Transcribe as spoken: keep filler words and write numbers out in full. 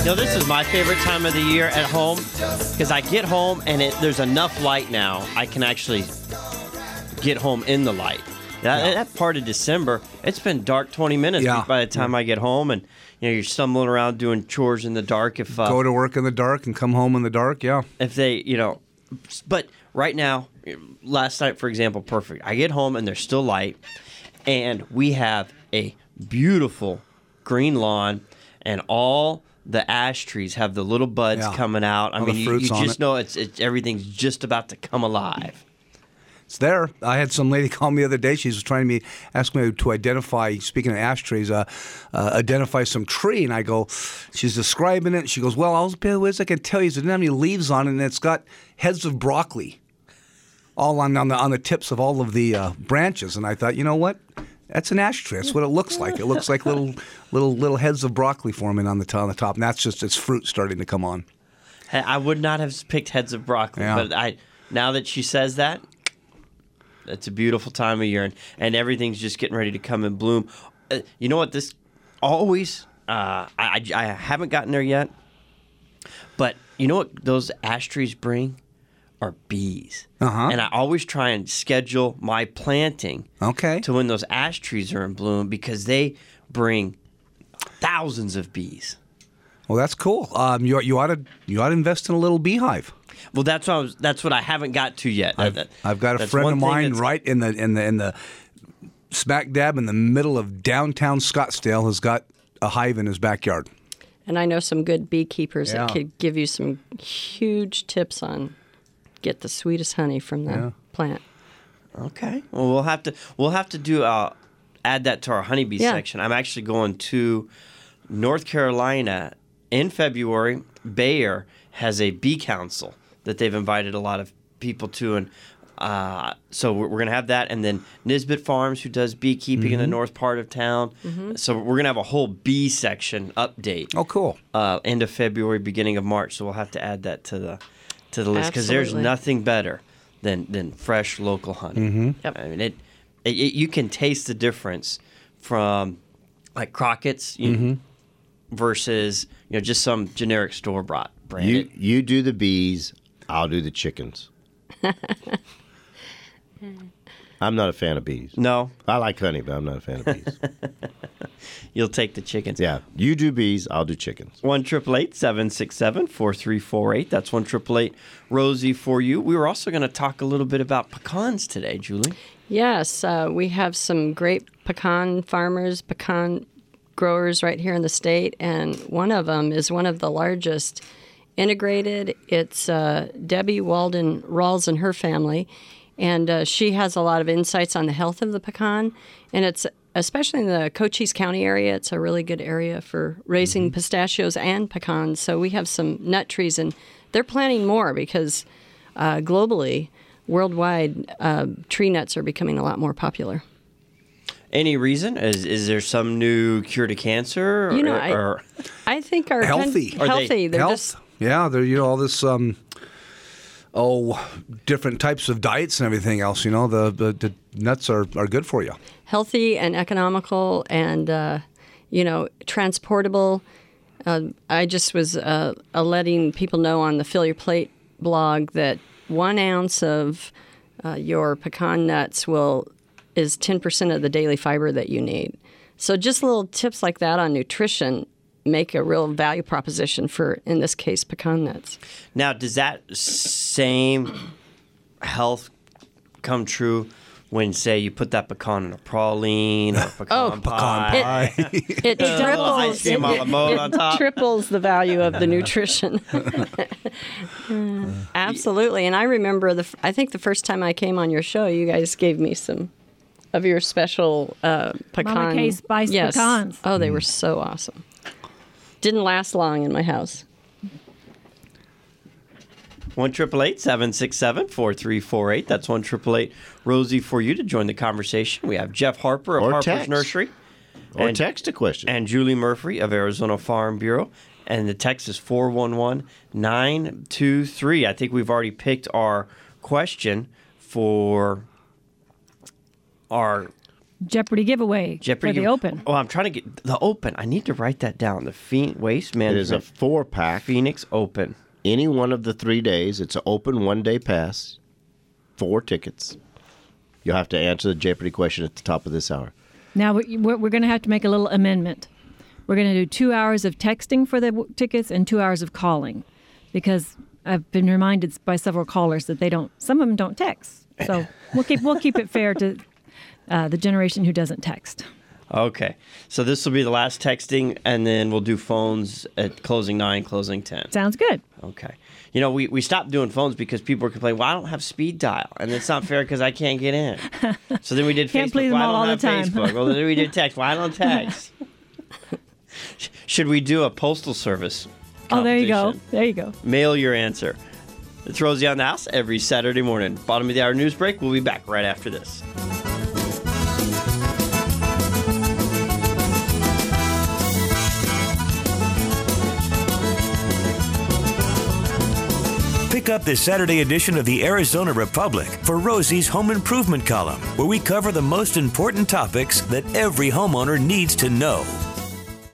know, this is my favorite time of the year at home because I get home and it, there's enough light now. I can actually get home in the light. That, Yeah. that part of December, it's been dark twenty minutes Yeah. by the time I get home, and you know you're stumbling around doing chores in the dark. If uh, Go to work in the dark and come home in the dark, yeah. if they, you know, but right now, last night, for example, perfect. I get home and there's still light, and we have a beautiful green lawn, and all the ash trees have the little buds Yeah. coming out. I All mean, the you, fruits you on just it. know it's, it's everything's just about to come alive. It's there. I had some lady call me the other day. She was trying to me, ask me to identify, speaking of ash trees, uh, uh, identify some tree. And I go, she's describing it. She goes, well, all the ways I can tell you is it doesn't have any leaves on it, and it's got heads of broccoli all on, on, the, on the tips of all of the uh, branches. And I thought, you know what? That's an ash tree. That's what it looks like. It looks like little little little heads of broccoli forming on the, top, on the top. And that's just its fruit starting to come on. Hey, I would not have picked heads of broccoli, Yeah. but I now that she says that, it's a beautiful time of year, and, and everything's just getting ready to come in bloom. Uh, you know what? This always, uh, I, I, I haven't gotten there yet, but you know what those ash trees bring? Are bees. Uh-huh. And I always try and schedule my planting Okay. to when those ash trees are in bloom because they bring thousands of bees. Well, that's cool. Um, you, you ought to you ought to invest in a little beehive. Well, that's what I was, that's what I haven't got to yet. I've, That- I've got a that's friend one of thing mine that's- right in the in the in the smack dab in the middle of downtown Scottsdale has got a hive in his backyard. And I know some good beekeepers Yeah. that could give you some huge tips on get the sweetest honey from the Yeah. plant. Okay. Well, we'll have to we'll have to do uh, add that to our honeybee Yeah. section. I'm actually going to North Carolina in February. Bayer has a bee council that they've invited a lot of people to, and uh, so we're, we're going to have that. And then Nisbet Farms, who does beekeeping in the north part of town. So we're going to have a whole bee section update. Oh, cool. Uh, end of February, beginning of March. So we'll have to add that to the to the list because there's Absolutely. nothing better than than fresh local honey. Mm-hmm. Yep. I mean, it, it, it you can taste the difference from like Crockett's you Mm-hmm. versus you know just some generic store bought brand. You It- you do the bees, I'll do the chickens. I'm not a fan of bees. no, I like honey, but I'm not a fan of bees. you'll take the chickens. Yeah, you do bees, I'll do chickens. One triple eight seven six seven four three four eight. That's one triple eight Rosie for you. We were also going to talk a little bit about pecans today, Julie. Yes, uh, we have some great pecan farmers, pecan growers right here in the state, and one of them is one of the largest integrated. It's uh, Debbie Walden Rawls and her family, and uh, she has a lot of insights on the health of the pecan, and it's especially in the Cochise County area, it's a really good area for raising pistachios and pecans. So we have some nut trees, and they're planting more because uh, globally, worldwide, uh, tree nuts are becoming a lot more popular. Any reason? Is is there some new cure to cancer? Or, You know, I- or I think our Healthy. Con- Are they healthy. They're Health. just Yeah, there you know all this um oh different types of diets and everything else, you know, the the, the nuts are, are good for you. healthy and economical, and uh, you know, transportable. Uh, I just was uh, uh, letting people know on the Fill Your Plate blog that one ounce of uh, your pecan nuts will is ten percent of the daily fiber that you need. So just little tips like that on nutrition make a real value proposition for, in this case, pecan nuts. now, does that same health come true when, say, you put that pecan in a praline or pecan Oh, pie? It little ice triples, cream a la mode it on top. triples the value of the nutrition. Absolutely. And I remember, the. I think the first time I came on your show, you guys gave me some of your special uh, pecan. Mama Kay spiced yes. pecans. Oh, they were so awesome. Didn't last long in my house. One triple eight seven six seven four three four eight. That's one triple eight Rosie for you to join the conversation. We have Jeff Harper of Or Harper's text. Nursery Or And- text a question. and Julie Murphy of Arizona Farm Bureau. And the text is four one one nine two three. I think we've already picked our question for our Jeopardy giveaway Jeopardy for the give- Open. Oh, I'm trying to get the Open. I need to write that down. The Phoenix Waste It is a Management four-pack. Phoenix Open. Any one of the three days. It's an open one-day pass. Four tickets. You'll have to answer the Jeopardy question at the top of this hour. Now, we- we're, we're going to have to make a little amendment. We're going to do two hours of texting for the w- tickets and two hours of calling, because I've been reminded by several callers that they don't. Some of them don't text, so we'll keep we'll keep it fair to uh, the generation who doesn't text. Okay. So this will be the last texting, and then we'll do phones at closing nine, closing ten. Sounds good. Okay. You know, we, we stopped doing phones because people were complaining, well, I don't have speed dial, and it's not fair because I can't get in. So then we did Can't Facebook. please Well, them I all don't all have the time. Facebook. Well, then we did text. Well, I don't text. Should we do a postal service Oh, there you go. competition? There you go. Mail your answer. It's Rosie on the House every Saturday morning. Bottom of the hour news break. We'll be back right after this. Pick up this Saturday edition of the Arizona Republic for Rosie's Home Improvement column, where we cover the most important topics that every homeowner needs to know.